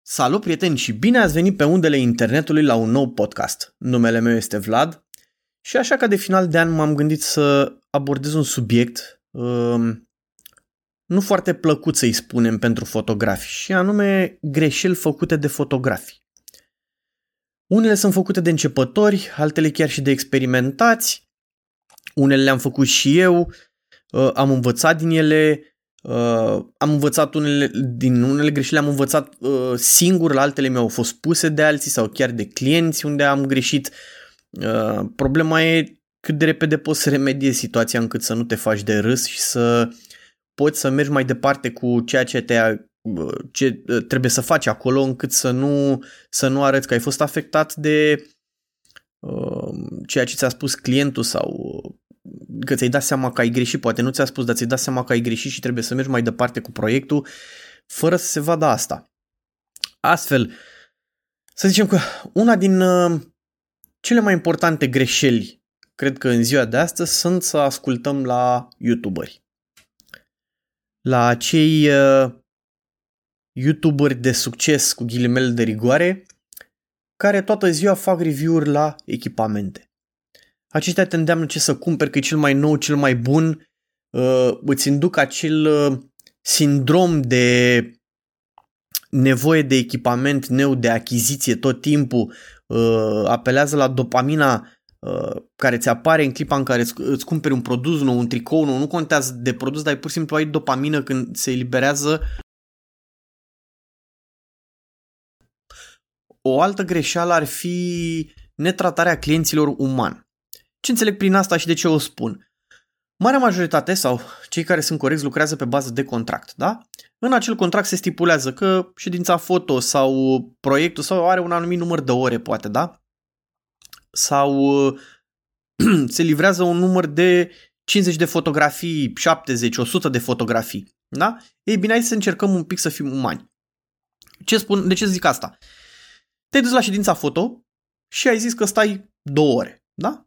Salut, prieteni, și bine ați venit pe undele internetului la un nou podcast. Numele meu este Vlad și așa ca de final de an m-am gândit să abordez un subiect nu foarte plăcut să-i spunem pentru fotografi, și anume greșeli făcute de fotografi. Unele sunt făcute de începători, altele chiar și de experimentați, unele le-am făcut și eu, am învățat din ele. Am învățat din unele greșeli, am învățat singur, la altele mi-au fost puse de alții sau chiar de clienți unde am greșit. Problema e cât de repede poți să remediezi situația încât să nu te faci de râs și să poți să mergi mai departe cu ceea ce trebuie să faci acolo, încât să nu arăți că ai fost afectat de ceea ce ți-a spus clientul sau că ți-ai dat seama că ai greșit, poate nu ți-a spus, dar ți-ai dat seama că ai greșit și trebuie să mergi mai departe cu proiectul fără să se vadă asta. Astfel, să zicem că una din cele mai importante greșeli, cred că în ziua de astăzi, sunt să ascultăm la YouTuberi. La acei YouTuberi de succes, cu ghilimele de rigoare, care toată ziua fac review-uri la echipamente. Aceștia te îndeamnă ce să cumperi, că e cel mai nou, cel mai bun, îți induc acel sindrom de nevoie de echipament nou, de achiziție tot timpul, apelează la dopamina care ți apare în clipa în care îți cumperi un produs nou, un tricou nou, nu contează de produs, dar pur și simplu ai dopamină când se eliberează. O altă greșeală ar fi netratarea clienților uman. Ce înțeleg prin asta și de ce o spun? Marea majoritate sau cei care sunt corecți lucrează pe bază de contract, da? În acel contract se stipulează că ședința foto sau proiectul sau are un anumit număr de ore, poate, da? Sau se livrează un număr de 50 de fotografii, 70, 100 de fotografii, da? Ei bine, hai să încercăm un pic să fim umani. De ce zic asta? Te-ai dus la ședința foto și ai zis că stai 2 ore, da?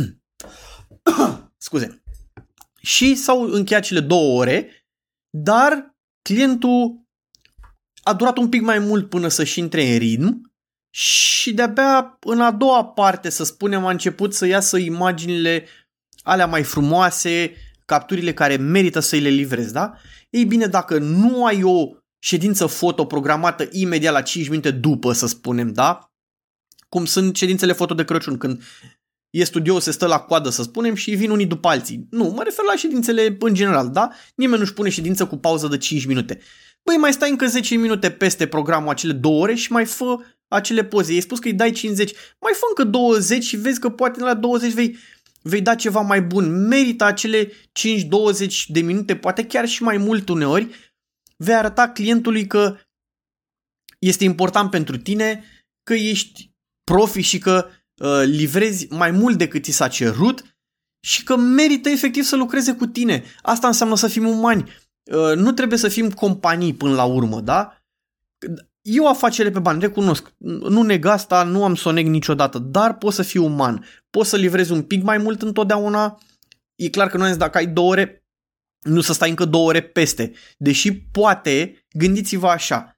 Scuze. Și s-au încheiat cele 2 ore, dar clientul a durat un pic mai mult până să-și intre în ritm și de-abia în a doua parte, să spunem, a început să iasă imaginile alea mai frumoase, capturile care merită să-i le livrezi, da? Ei bine, dacă nu ai o ședință foto programată imediat la 5 minute după, să spunem, da? Cum sunt ședințele foto de Crăciun, când e studio, se stă la coadă, să spunem, și vin unii după alții. Nu, mă refer la ședințele în general, da? Nimeni nu-și pune ședință cu pauză de 5 minute. Băi, mai stai încă 10 minute peste programul acele 2 ore și mai fă acele poze. I-ai spus că îi dai 50, mai fă încă 20 și vezi că poate la 20 vei da ceva mai bun. Merită acele 5-20 de minute, poate chiar și mai mult uneori. Vei arăta clientului că este important pentru tine, că ești profi și că livrezi mai mult decât ți s-a cerut și că merită efectiv să lucreze cu tine. Asta înseamnă să fim umani. Nu trebuie să fim companii până la urmă, da? E o afacere pe bani, recunosc. Nu neg asta, nu am să o neg niciodată, dar poți să fii uman. Poți să livrezi un pic mai mult întotdeauna. E clar că noi, dacă ai 2 ore, nu să stai încă 2 ore peste. Deși poate, gândiți-vă așa.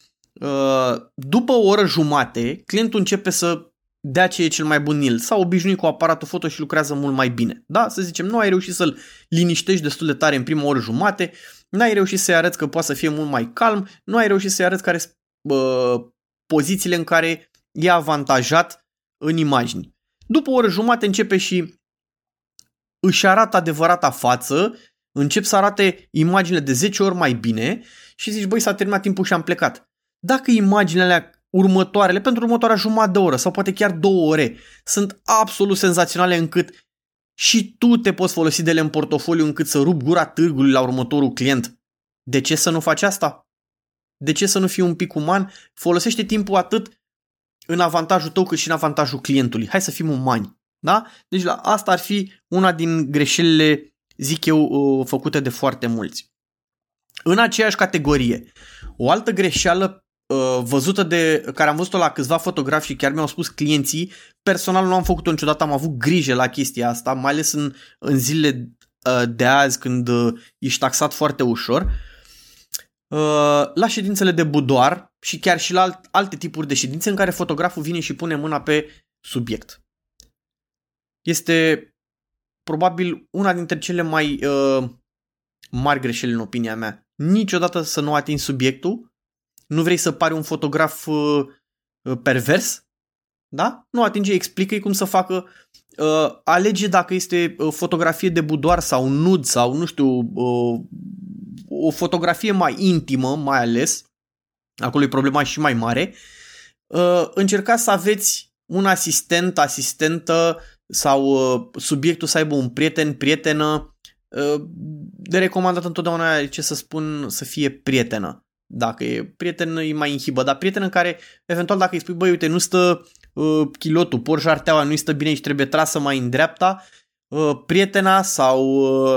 După o oră jumate, clientul începe să dea ce e cel mai bun el. S-a obișnuit cu aparatul foto și lucrează mult mai bine. Da? Să zicem, nu ai reușit să-l liniștești destul de tare în prima oră jumate, n-ai reușit să-i arăți că poate să fie mult mai calm, nu ai reușit să-i arăți care sunt pozițiile în care e avantajat în imagini. După o oră jumate începe și își arată adevărata față, încep să arate imaginile de 10 ori mai bine și zici, băi, s-a terminat timpul și am plecat. Dacă imaginile alea următoarele, pentru următoarea jumătate de oră sau poate chiar 2 ore, sunt absolut senzaționale încât și tu te poți folosi de ele în portofoliu încât să rup gura târgului la următorul client. De ce să nu faci asta? De ce să nu fii un pic uman? Folosește timpul atât în avantajul tău cât și în avantajul clientului. Hai să fim umani. Da? Deci asta ar fi una din greșelile, zic eu, făcute de foarte mulți. În aceeași categorie, o altă greșeală văzută care am văzut-o la câțiva fotografi și chiar mi-au spus clienții, personal nu am făcut-o niciodată, am avut grijă la chestia asta, mai ales în zilele de azi când ești taxat foarte ușor. la ședințele de budoar și chiar și la alte tipuri de ședințe în care fotograful vine și pune mâna pe subiect. Este probabil una dintre cele mai mari greșeli în opinia mea. Niciodată să nu atingi subiectul. Nu vrei să pari un fotograf pervers? Da? Nu atinge, explică-i cum să facă. Alege dacă este fotografie de budoar sau nud sau nu știu, o fotografie mai intimă, mai ales. Acolo e problema și mai mare. Încercați să aveți un asistent, asistentă sau subiectul să aibă un prieten, prietenă. De recomandat întotdeauna, ce să spun, să fie prietenă. Dacă e prieten, e mai inhibă, dar prietenă în care, eventual, dacă îi spui, băi, uite, nu stă chilotul, porși arteaua, nu-i stă bine și trebuie trasă mai în dreapta, prietena sau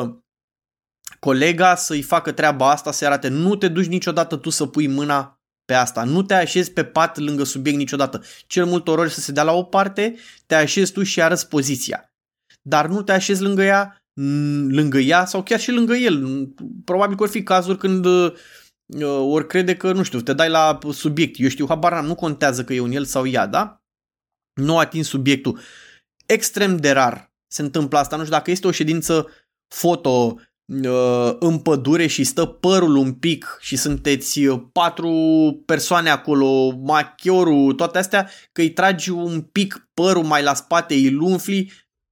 colega să-i facă treaba asta, să-i arate. Nu te duci niciodată tu să pui mâna pe asta. Nu te așezi pe pat lângă subiect niciodată. Cel mult ori să se dea la o parte, te așezi tu și arăți poziția. Dar nu te așezi lângă ea sau chiar și lângă el. Probabil că or fi cazuri când ori crede că, nu știu, te dai la subiect. Eu știu, habar n-am, nu contează că e un el sau ea, da? Nu atingi subiectul. Extrem de rar se întâmplă asta. Nu știu, dacă este o ședință foto în pădure și stă părul un pic și sunteți 4 persoane acolo, machiorul, toate astea, că îi tragi un pic părul mai la spate, îi umfli,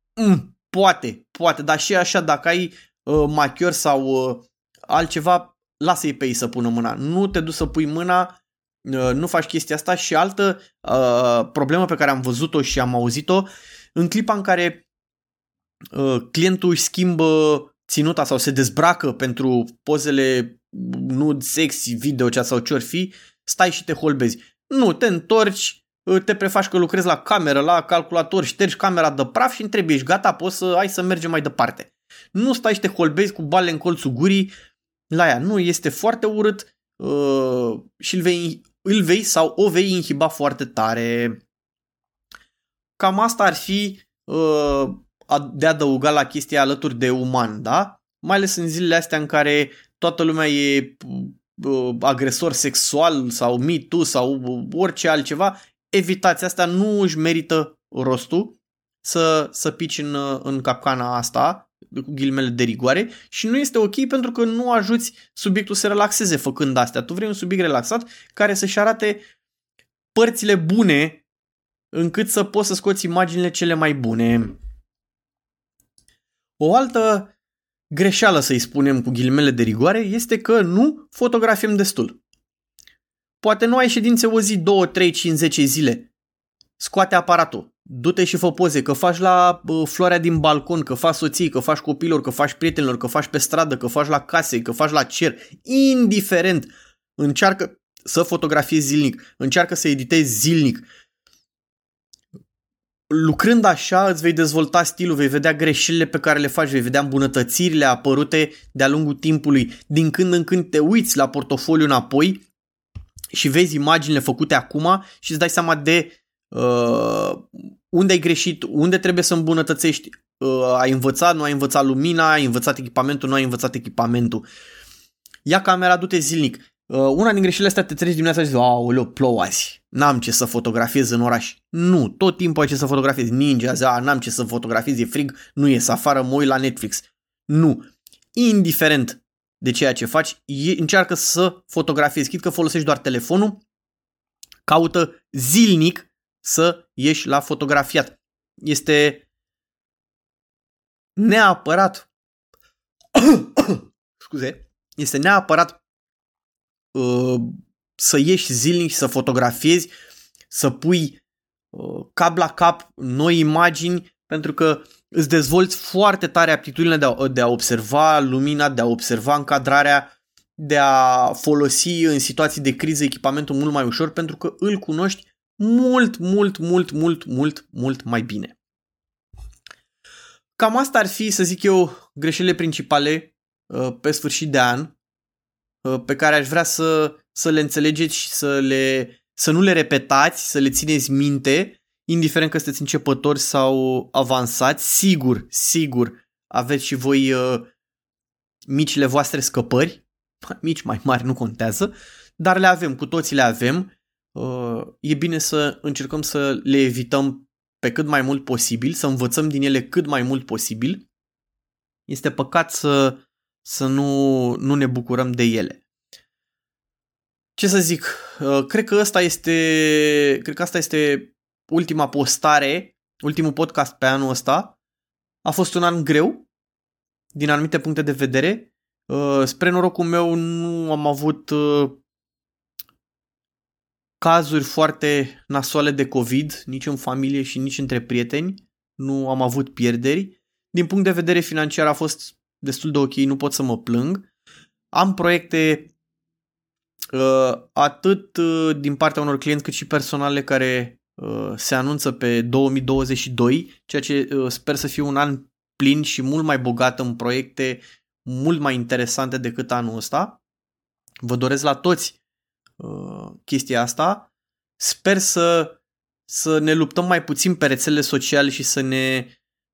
poate, dar și așa, dacă ai machior sau altceva, lasă-i pe ei să pună mâna. Nu te duci să pui mâna, nu faci chestia asta. Și altă problemă pe care am văzut-o și am auzit-o, în clipa în care clientul își schimbă ținuta sau se dezbracă pentru pozele nud, sexy, video, cea sau ce-or fi, stai și te holbezi. Nu, te întorci, te prefaci că lucrezi la cameră, la calculator, ștergi camera de praf și întrebi, ești gata, poți să ai să mergem mai departe. Nu stai și te holbezi cu balele în colțul gurii la ea. Nu, este foarte urât și îl vei sau o vei inhiba foarte tare. Cam asta ar fi de adăugat la chestia alături de uman, da? Mai ales în zilele astea în care toată lumea e agresor sexual sau Me Too sau orice altceva, evitați asta, nu își merită rostul să pici în capcana asta, cu ghilimele de rigoare, și nu este ok pentru că nu ajuți subiectul să se relaxeze făcând astea. Tu vrei un subiect relaxat care să-și arate părțile bune încât să poți să scoți imaginile cele mai bune. O altă greșeală, să-i spunem cu ghilimele de rigoare, este că nu fotografiem destul. Poate nu ai ședințe o zi, 2, 3, 5, 10 zile. Scoate aparatul, du-te și fă poze, că faci la floarea din balcon, că faci soții, că faci copilor, că faci prietenilor, că faci pe stradă, că faci la case, că faci la cer. Indiferent, încearcă să fotografiezi zilnic, încearcă să editezi zilnic. Lucrând așa îți vei dezvolta stilul, vei vedea greșelile pe care le faci, vei vedea îmbunătățirile apărute de-a lungul timpului. Din când în când te uiți la portofoliu înapoi și vezi imaginile făcute acum și îți dai seama de unde ai greșit, unde trebuie să îmbunătățești. Ai învățat, nu ai învățat lumina, ai învățat echipamentul, nu ai învățat echipamentul. Ia camera, du-te zilnic. Una din greșelile astea, te treci dimineața și zici, aoleu, plouă azi, n-am ce să fotografiez în oraș. Nu, tot timpul ai ce să fotografiezi. Ninja, n-am ce să fotografiez, e frig, nu ies afară, mă uit la Netflix. Nu, indiferent de ceea ce faci, încearcă să fotografiezi. Chit că folosești doar telefonul, caută zilnic să ieși la fotografiat. Este neapărat este neapărat să ieși zilnic și să fotografiezi, să pui cap la cap noi imagini, pentru că îți dezvolți foarte tare aptitudinile de a observa lumina, de a observa încadrarea, de a folosi în situații de criză echipamentul mult mai ușor, pentru că îl cunoști mult mai bine. Cam asta ar fi, să zic eu, greșelile principale pe sfârșit de an, pe care aș vrea să le înțelegeți și să nu le repetați, să le țineți minte, indiferent că sunteți începători sau avansați. Sigur, aveți și voi micile voastre scăpări, mai mici, mai mari, nu contează, dar le avem, cu toții le avem. E bine să încercăm să le evităm pe cât mai mult posibil, să învățăm din ele cât mai mult posibil. Este păcat să nu ne bucurăm de ele. Ce să zic? Cred că asta este ultima postare, ultimul podcast pe anul ăsta. A fost un an greu, din anumite puncte de vedere. Spre norocul meu nu am avut cazuri foarte nasoale de COVID, nici în familie și nici între prieteni. Nu am avut pierderi. Din punct de vedere financiar a fost destul de ok, nu pot să mă plâng. Am proiecte atât din partea unor clienți cât și personale care se anunță pe 2022, ceea ce sper să fie un an plin și mult mai bogat în proiecte mult mai interesante decât anul ăsta. Vă doresc la toți chestia asta. Sper să ne luptăm mai puțin pe rețelele sociale și să ne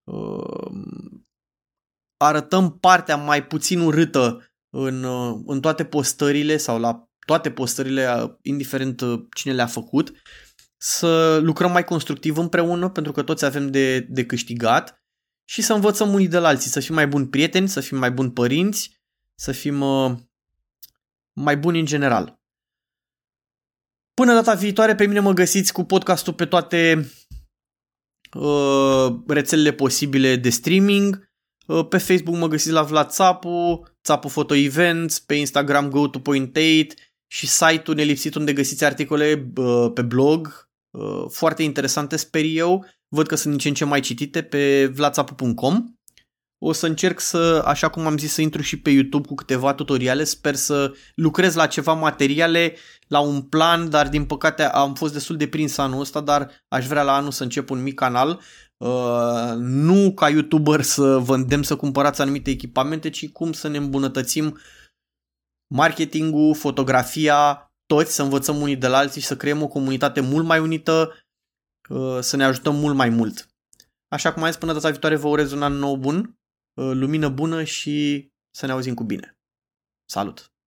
arătăm partea mai puțin urâtă în toate postările sau la toate postările, indiferent cine le-a făcut, să lucrăm mai constructiv împreună, pentru că toți avem de câștigat, și să învățăm unii de la alții, să fim mai buni prieteni, să fim mai buni părinți, să fim mai buni în general. Până data viitoare, pe mine mă găsiți cu podcastul pe toate rețelele posibile de streaming. Pe Facebook mă găsiți la Vlad Țapu, Țapu Photo Events, pe Instagram go2point8 și site-ul Nelipsit, unde găsiți articole pe blog, foarte interesante, sper eu. Văd că sunt din ce în ce mai citite pe vladsapu.com. O să încerc așa cum am zis, să intru și pe YouTube cu câteva tutoriale. Sper să lucrez la ceva materiale, la un plan, dar din păcate am fost destul de prins anul ăsta, dar aș vrea la anul să încep un mic canal. Nu ca YouTuber să vă îndemn să cumpărați anumite echipamente, ci cum să ne îmbunătățim marketingul, fotografia, toți, să învățăm unii de la alții și să creăm o comunitate mult mai unită, să ne ajutăm mult mai mult. Așa cum am zis, până data viitoare vă urez un an nou bun, lumină bună și să ne auzim cu bine. Salut!